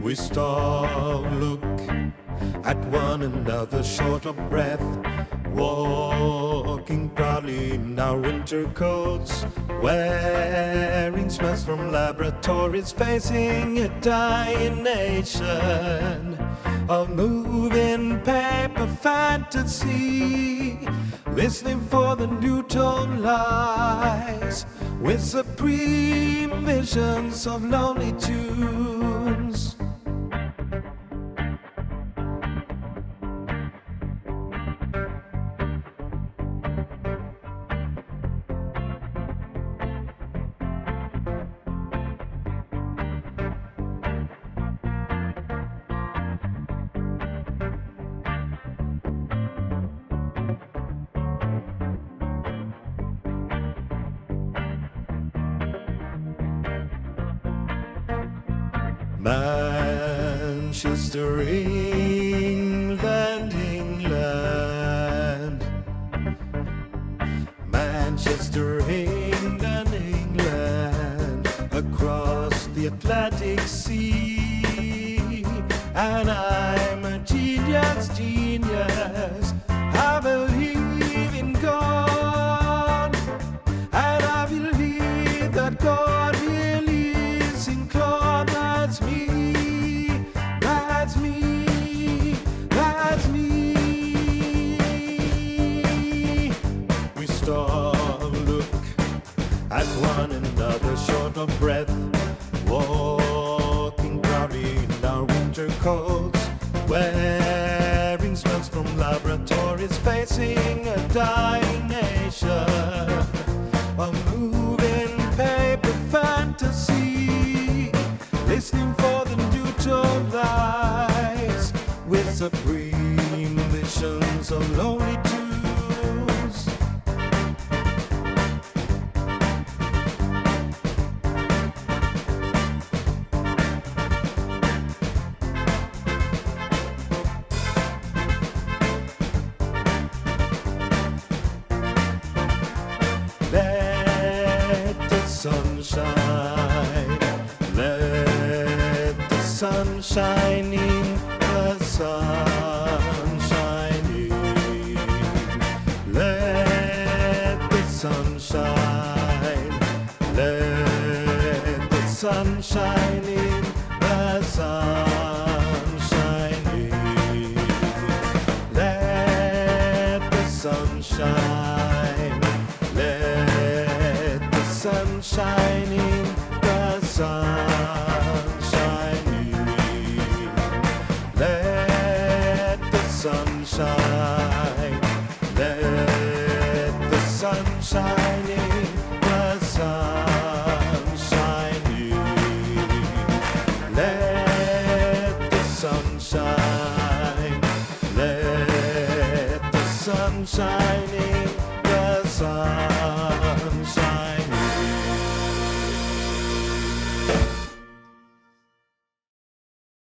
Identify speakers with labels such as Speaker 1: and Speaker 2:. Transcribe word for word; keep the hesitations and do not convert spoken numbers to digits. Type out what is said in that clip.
Speaker 1: We stop, look at one another, short of breath, walking proudly in our winter coats, wearing smells from laboratories, facing a dying nation of moving paper fantasy, listening for the new tone lies with supreme visions of lonely tunes. Manchester, England, England. Manchester, England, England. Across the Atlantic Sea. And I'm a genius, genius. I believe in God. And I believe that God really is in Claude. That's me. That's me, that's me. We stop, look at one another, short of breath, walking proudly in our winter coats, wearing smells from laboratories, facing a dying nation, a moving paper fantasy, listening for the new tone lies with supreme visions of lonely tunes. Let the sun shine, let the sun shine in, the sun shining. Let the sun shine, let the sun shine in, the sun shining. Let the sun shine, let the sun shine in, the sun shining. Let the sun shine, let the sun shine in, the sun shining. Let the sun shine, let the sun shine in, the sun